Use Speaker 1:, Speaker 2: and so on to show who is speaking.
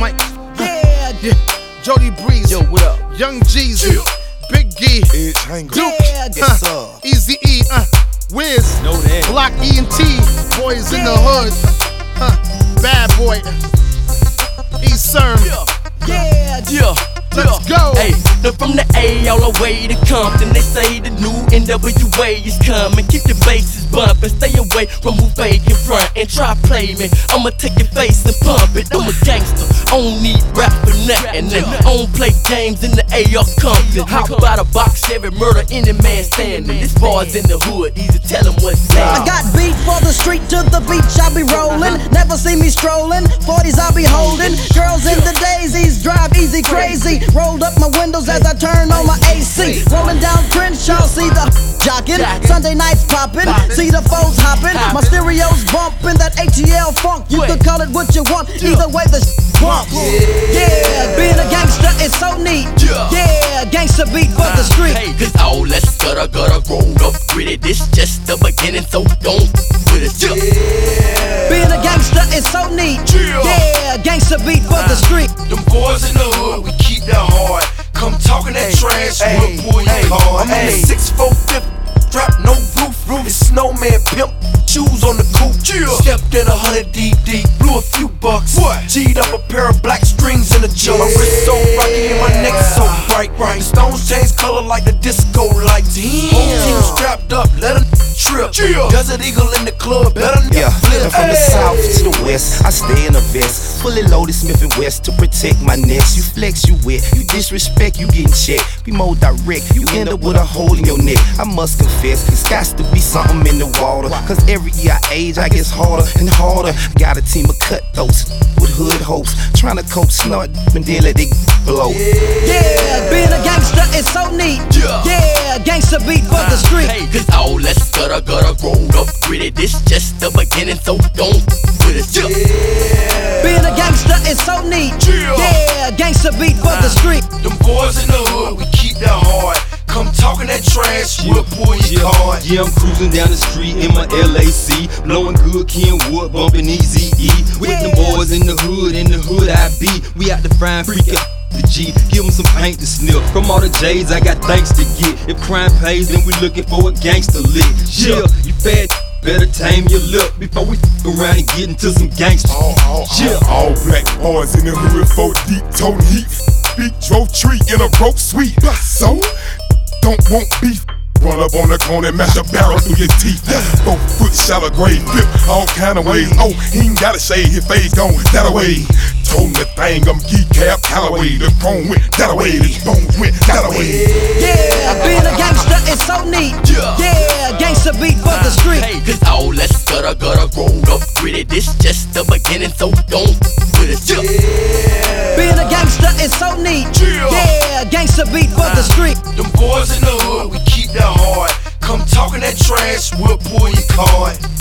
Speaker 1: Mike. Yeah. Jody Breeze.
Speaker 2: Yo, what up?
Speaker 1: Young Jeezy. Big G. Duke.
Speaker 2: Yes, sir.
Speaker 1: Easy E. Wiz.
Speaker 2: Know that.
Speaker 1: Block E&T. Boys in the hood. Bad boy. E-Serm. Let's go.
Speaker 2: Hey, look from the A all the way to Compton. They say the new NWA is coming. Keep your bases bumping. Stay away from who fake in front and try play me. I'ma take your face and pump it. I'm a gangster. I don't need rap for nothing. I don't play games in the AR Compton. How about a box every murder any man standing? This bar's in the hood. Easy tell them what's
Speaker 3: I
Speaker 2: that.
Speaker 3: got beat for the street, to the beach I be rolling. Never see me strolling, 40s I be holding. Girls in the daisies, drive easy crazy. Rolled up my windows as I turn on my AC. Rolling down Crenshaw, see the jockin'. Sunday nights poppin', see the foes hoppin'. My stereo's bumpin', that ATL funk. You can call it what you want, either way the bump. Yeah, being a gangster is so neat. Yeah, gangster beat for the street.
Speaker 2: Hey, cause all let's gotta roll up with it. This just the beginning, so don't with it.
Speaker 3: Being a gangster is so neat. Yeah, gangster beat for the street.
Speaker 4: Them boys in the hood, we keep that hard. Come talking that trash, we'll pull your card. I'm in the 645, strap no roof. It's snowman pimp, shoes on the coupe. Stepped in 100 deep, blew a few bucks. G'd up a pair of black strings in the jug. My wrist so rocky and my neck so bright. The stones change color like the disco lights. Whole team strapped up, let a trip. Desert Eagle in the club, better flip.
Speaker 5: From the south to the west, I stay in a vest. Fully loaded Smith & West to protect my nest. You flex, you wet. You disrespect, you getting checked. Be more direct, you end up with a hole in your neck. I must confess, it's got to be something in the water. Cause every year I age, I get harder and harder. Got a team of cutthroats with hood hopes. Trying to cope, snort, and then let it blow.
Speaker 3: Yeah, being a gangster is so neat. Yeah, gangster beat for the street.
Speaker 2: Hey, cause all let's gotta roll up with it. This just the beginning, so don't with it.
Speaker 3: Being a gangster is so neat. Yeah, gangster beat for the street.
Speaker 4: Them boys in the hood, we keep that hard. Come talking that trash, we'll pull your card.
Speaker 6: Yeah, I'm cruising down the street in my LAC, blowing good Kenwood, bumping Eazy-E. With the boys in the hood I be. We out to find freakin' the G, give them some paint to sniff. From all the J's, I got thanks to get. If crime pays, then we looking for a gangster lick. Yeah, you fat, better tame your lip before we around and get into some gangster.
Speaker 7: All black boys in the hood, 4 deep, toting heat. Big drove tree in a broke suite. So, don't want beef. Run up on the corner and mash a barrel through your teeth. 4 foot shallow grave, flip all kind of ways. Oh, he ain't gotta shade, his face gone that away. Told him the thing, I'm geek cap Callaway. The chrome went that away, the bones went that away.
Speaker 3: Yeah, being a gangster is so neat. Yeah, gangster beat for the street.
Speaker 2: Hey, cause all let's gotta roll up with it. This just the beginning, so don't with it.
Speaker 3: Being a gangster is so neat. Yeah, gangster beat for the street.
Speaker 4: Them boys in the hood, we keep that hard. Come talking that trash, we'll pull your card.